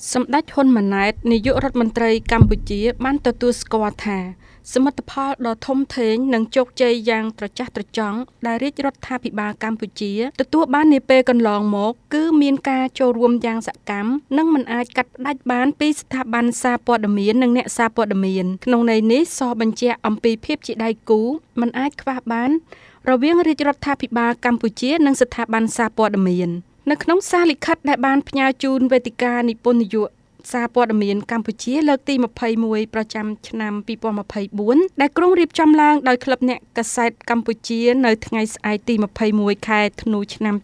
សម្ដេចហ៊ុនម៉ាណែតនាយករដ្ឋមន្ត្រីកម្ពុជាបានទទួលស្គាល់ថាសមិទ្ធផលដ៏ធំធេងនិងជោគជ័យយ៉ាងត្រចះត្រចង់ដែលរាជរដ្ឋាភិបាលកម្ពុជាទទួលបាននាពេលកន្លងមកគឺមានការចូលរួមយ៉ាងសកម្មនិងមិនអាចកាត់ផ្តាច់បានពីស្ថាប័នសារព័ត៌មាននិងអ្នកសារព័ត៌មានក្នុងន័យនេះសបញ្ជាក់អំពីភាពជាដៃគូមិនអាចខ្វះបានរវាងរាជរដ្ឋាភិបាលកម្ពុជានិងស្ថាប័នសារព័ត៌មាននៅក្នុងសារលិខិតដែលបានផ្ញើជូនវេទិកានិពន្ធនយោបាយសារព័ត៌មានកម្ពុជាលើកទី21ប្រចាំឆ្នាំ2024ដែលក្រុងរៀបចំឡើងដោយក្លឹបអ្នកកាសែតកម្ពុជានៅថ្ងៃស្អែកទី21ខែធ្នូឆ្នាំ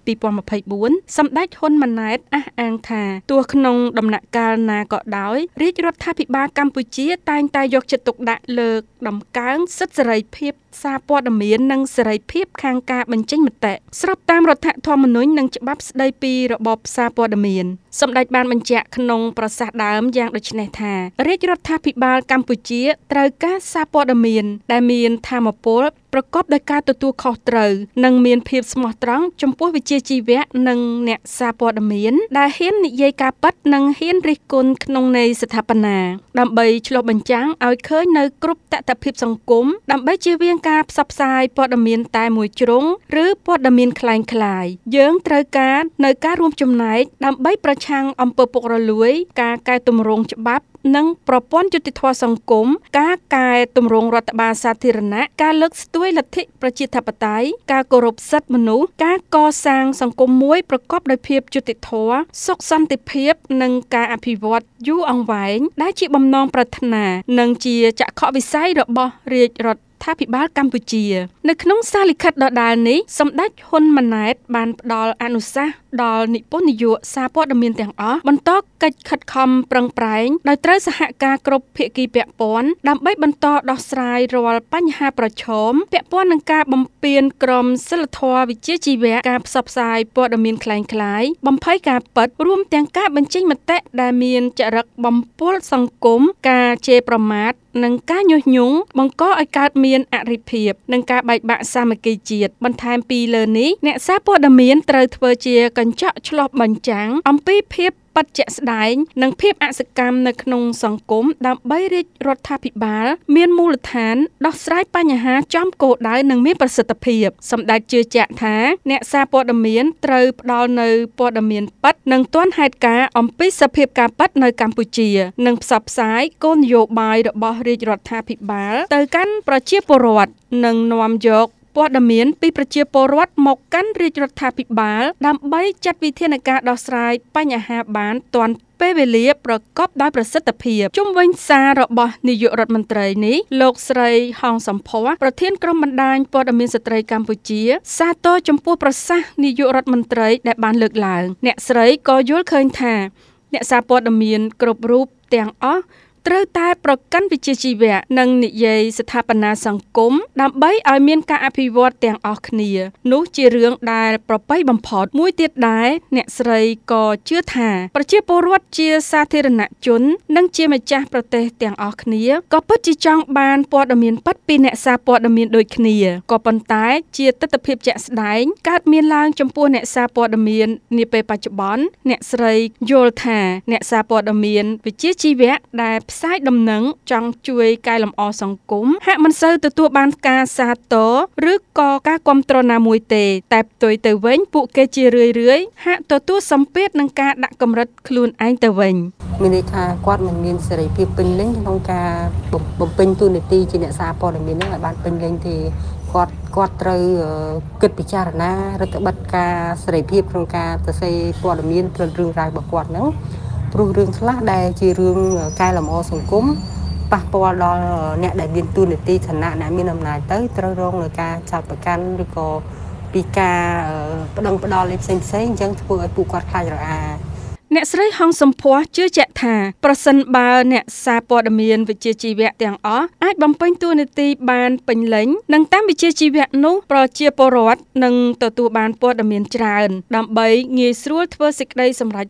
2024សម្ដេចហ៊ុនម៉ាណែតអះអាងថាទោះក្នុងដំណាក់កាលណាក៏ដោយរាជរដ្ឋាភិបាលកម្ពុជាតែងតែយកចិត្តទុកដាក់លើដំកើងសិទ្ធិសេរីភាពសារព័ត៌មាននិងសេរីភាពខាងការបញ្ចេញមតិស្របតាមរដ្ឋធម្មនុញ្ញនិងច្បាប់ស្តីពីរបបសារព័ត៌មានសម្ដេចបានបញ្ជាក់ក្នុងប្រសាសន៍ដើមយ៉ាងដូចនេះថារាជរដ្ឋាភិបាលកម្ពុជាត្រូវការសារព័ត៌មានដែលមានថាមពលប្រកបដោយការទទួលខុសត្រូវនិងមានភាពស្មោះត្រង់ចំពោះវិជ្ជាជីវៈនិងអ្នកសារព័ត៌មានដែលហ៊ាននិយាយការពិតនិងហ៊ានរិះគន់ក្នុងន័យស្ថាបនាដើម្បីឆ្លុះបញ្ចាំងឲ្យឃើញនៅគ្រប់តថភាពសង្គមដើម្បីជៀសវាងការផ្សព្វផ្សាយព័ត៌មានតែមួយជ្រុងឬព័ត៌មានคล้ายៗយើងត្រូវការនៅការរួមចំណែកដើម្បីប្រឆាំងអំពើពុករលួយការកែតម្រង់ច្បាប់និងប្រព័ន្ធយុតិធម៌សង្គមការកែតម្រង់រដ្ឋបាលសាធារណៈការលើកស្ទួយលទ្ធិប្រជាធិបតេយ្យការគោរពសិទ្ធិមនុស្សការកសាងសង្គមមួយប្រកបដោយភាពយុត្តិធម៌សុខសន្តិភាពនិងការអភិវឌ្ឍយូរអង្វែងដែលជាបំណងប្រាថ្នានិងជាចក្ខុវិស័យរបស់រាជរដ្ឋាភិបាលកម្ពុជានៅក្នុងសារលិខិតដដែលនេះសម្ដេចហ៊ុនម៉ាណែតបានផ្ដល់អនុសាសន៍ដល់និពន្ធនយោបាយសារព័ត៌មានទាំងអស់បន្តកិច្ចខិតខំប្រឹងប្រែងដោយត្រូវសហការគ្រប់ភាគីពាក់ព័ន្ធដើម្បីបន្តដោះស្រាយរាល់បញ្ហាប្រឈមពាក់ព័ន្ធនឹងការបំពានក្រមសីលធម៌វិជ្ជាជីវៈការផ្សព្វផ្សាយព័ត៌មានคล้ายៗបំភ័យការពិតរួមទាំងការបញ្ចេញមតិដែលមានចរិតបំពុលសង្គមការជេរប្រមាថនិងការញុះញង់បង្កឲ្យកើតមានអរិភាពនិងការបែកបាក់សាមគ្គីជាតិបន្ថែមពីលើនេះអ្នកសារព័ត៌មានត្រូវធ្វើជាកញ្ចក់ឆ្លុះបញ្ចាំងអំពីភាពពិតជាក់ស្ដែងនិងភាពអសកម្មនៅក្នុងសង្គមដើម្បីរាជរដ្ឋាភិបាលមានមូលដ្ឋានដោះស្រាយបញ្ហាចំគោលដៅនិងមានប្រសិទ្ធភាពសម្ដេចជឿជាក់ថាអ្នកសារព័ត៌មានត្រូវផ្ដល់នូវព័ត៌មានពិតនិងទាន់ហេតុការណ៍អំពីសភាពការពិតនៅកម្ពុជានិងផ្សព្វផ្សាយគោលនយោបាយរបស់រាជរដ្ឋាភិបាលទៅកាន់ប្រជាពលរដ្ឋនិងនាំយកព័ត៌មានពីប្រជាពលរដ្ឋមកកាន់រាជរដ្ឋាភិបាលដើម្បីចាត់វិធានការដោះស្រាយបញ្ហាបានទាន់ពេលវេលាប្រកបដោយប្រសិទ្ធភាពជុំវិញសាររបស់នាយករដ្ឋមន្ត្រីនេះលោកស្រីហងសំភ័រប្រធានក្រុមបណ្ដាញព័ត៌មានស្ត្រីកម្ពុជាសាទរចំពោះប្រសាសន៍នាយករដ្ឋមន្ត្រីដែលបានលើកឡើងអ្នកស្រីក៏យល់ឃើញថាអ្នកសារព័ត៌មានគ្រប់រូបទាំងអស់ត្រូវតែប្រកាន់វិជ្ជាជីវៈនិងនិយាយស្ថាបនាសង្គមដើម្បីឲ្យមានការអភិវឌ្ឍទាំងអស់គ្នានោះជារឿងដែលប្រពៃបំផុតមួយទៀតដែរអ្នកស្រីក៏ជឿថាប្រជាពលរដ្ឋជាសាធារណជននិងជាម្ចាស់ប្រទេសទាំងអស់គ្នាក៏ពិតជាចង់បានព័ត៌មានពិតពីអ្នកសារព័ត៌មានដូចគ្នាក៏ប៉ុន្តែជាទស្សនវិជ្ជាជាក់ស្ដែងកើតមានឡើងចំពោះអ្នកសារព័ត៌មាននាពេលបច្ចុប្បន្នអ្នកស្រីយល់ថាអ្នកសារព័ត៌មានវិជ្ជាជីវៈដែលផ្សាយដំណឹងចង់ជួយកែលម្អសង្គមហាក់មិនសូវទទួលបានការសាទរឬក៏ការគាំទ្រណាមួយទេតែផ្ទុយទៅវិញពួកគេជារឿយៗហាក់ទទួលសម្ពាធនឹងការដាក់កម្រិតខ្លួនឯងទៅវិញមានន័យថាគាត់មិនមានសេរីភាពពេញលេញក្នុងការបំពេញតួនាទីជាអ្នកសារព័ត៌មាននេះឲ្យបានពេញលេញទេគាត់ត្រូវគិតពិចារណារដ្ឋបတ်ការសេរីភាពក្នុងការសរសេរព័ត៌មានព្រឹត្តិរឿងរ៉ាវរបស់គាត់ហ្នឹងព្រោះរឿងខ្លះដែលជារឿងកែលម្អសង្គមប៉ះពាល់ដល់អ្នកដែលមានតួនាទីឋានៈអ្នកមានអំណាចទៅត្រូវរងនឹងការចោទប្រកាន់ឬក៏ពីការប្តឹងផ្តល់ផ្សេងអញ្ចឹងធ្វើឲ្យពួកគាត់ខ្លាចរអាអ្នកស្រីហងសំភ័រជឿជាក់ថាប្រសិនបើអ្នកសារព័ត៌មានវិជ្ជាជីវៈទាំងអស់អាចបំពេញតួនាទីបានពេញលេញនិងតាមវិជ្ជាជីវៈនោះប្រជាពលរដ្ឋនឹងទទួលបានព័ត៌មានច្រើនដើម្បីងាយស្រួលធ្វើសេចក្តីសម្រេចចិត្ត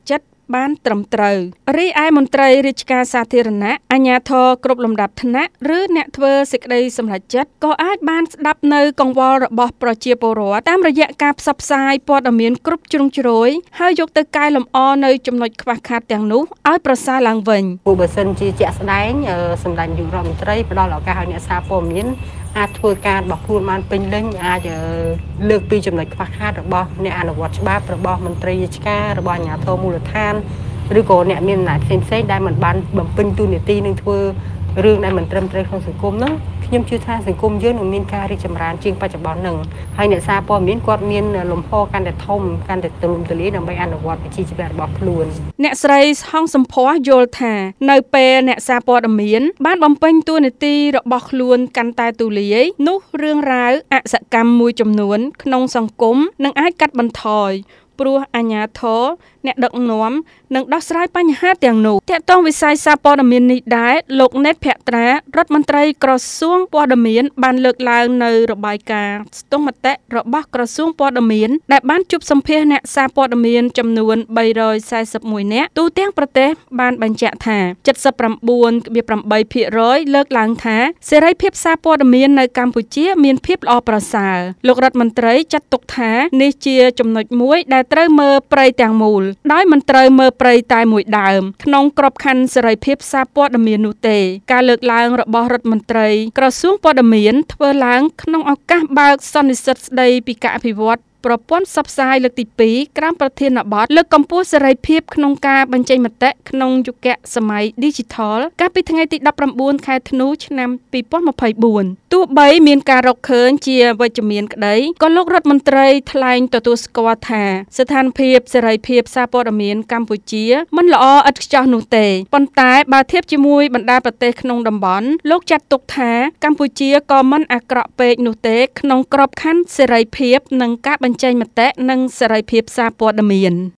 បានត្រឹមត្រូវរីឯមន្ត្រីរាជការសាធារណៈអាជ្ញាធរគ្រប់លំដាប់ថ្នាក់ឬអ្នកធ្វើសេចក្តីសម្រេចចិត្តក៏អាចបានស្ដាប់នៅកង្វល់របស់ប្រជាពលរដ្ឋតាមរយៈការផ្សព្វផ្សាយព័ត៌មានគ្រប់ជ្រុងជ្រោយហើយយកទៅកែលម្អនៅចំណុចខ្វះខាតទាំងនោះឲ្យប្រសើរឡើងវិញព្រោះបើសិនជាជាក់ស្ដែងសម្ដេចនាយករដ្ឋមន្ត្រីផ្ដល់ឱកាសឲ្យអ្នកសារព័ត៌មានអាចធ្វើការរបស់ខ្លួនបានពេញលេញអាចលើកពីចំណុចខ្វះខាតរបស់អ្នកអនុវត្តច្បាប់របស់មន្ត្រីរាជការរបស់អាជ្ញាធរមូលដ្ឋានឬក៏អ្នកមានអំណាចផ្សេងៗដែលមិនបានបំពេញតួនាទីនឹងធ្វើរឿងដែលមិនត្រឹមត្រូវក្នុងសង្គមហ្នឹងខ្ញុំជឿថាសង្គមយើងនឹងមានការរីកចម្រើនជាងបច្ចុប្បន្នហ្នឹងហើយអ្នកសារព័ត៌មានគាត់មានលំហកាន់តែធំកាន់តែទូលំទូលាយដើម្បីអនុវត្តវិជ្ជាជីវៈរបស់ខ្លួនអ្នកស្រីហងសំភ័សយល់ថានៅពេលអ្នកសារព័ត៌មានបានបំពេញតួនាទីរបស់ខ្លួនកាន់តែទូលាយនោះរឿងរ៉ាវអសកម្មមួយចំនួនក្នុងសង្គមនឹងអាចកាត់បន្ថយព្រោះអាជ្ញាធរអ្នកដឹកនាំនឹងដោះស្រាយបញ្ហាទាំងនោះទាក់ទងវិស័យសារព័ត៌មាននេះដែរលោកណេតភក្ត្រារដ្ឋមន្ត្រីក្រសួងព័ត៌មានបានលើកឡើងនៅរបាយការណ៍ស្ទង់មតិរបស់ក្រសួងព័ត៌មានដែលបានជួបសម្ភាសអ្នកសារព័ត៌មានចំនួន341នាក់ទូទាំងប្រទេសបានបញ្ជាក់ថា 79.8% លើកឡើងថាសេរីភាពសារព័ត៌មាននៅកម្ពុជាមានភាពល្អប្រសើរលោករដ្ឋមន្ត្រីចាត់ទុកថានេះជាចំណុចមួយដែលត្រូវមើលព្រៃទាំងមូលដោយមិនត្រូវមើលព្រៃតែមួយដើមក្នុងក្របខ័ណ្ឌសេរីភាពសារព័ត៌មាននោះទេការលើកឡើងរបស់រដ្ឋមន្ត្រីក្រសួងព័ត៌មានធ្វើឡើងក្នុងឱកាសបើកសន្និសីទស្ដីពីការអភិវឌ្ឍប្រព័ន្ធផ្សព្វផ្សាយលើកទី2ក្រោមប្រធានបទលើកកម្ពស់សេរីភាពក្នុងការបញ្ចេញមតិក្នុងយុគសម័យ Digital កាលពីថ្ងៃទី19ខែធ្នូឆ្នាំ2024ទោះបីមានការរកឃើញជាវិជ្ជមានក្តីក៏លោករដ្ឋមន្ត្រីថ្លែងទទួលស្គាល់ថាស្ថានភាពសេរីភាពសារព័ត៌មានកម្ពុជាមិនល្អឥតខ្ចោះនោះទេប៉ុន្តែបើធៀបជាមួយបណ្ដាប្រទេសក្នុងតំបន់លោកចាត់ទុកថាកម្ពុជាក៏មិនអាក្រក់ពេកនោះទេក្នុងក្របខ័ណ្ឌសេរីភាពនិងការបញ្ចេញមតិនិងសេរីភាពសារព័ត៌មាន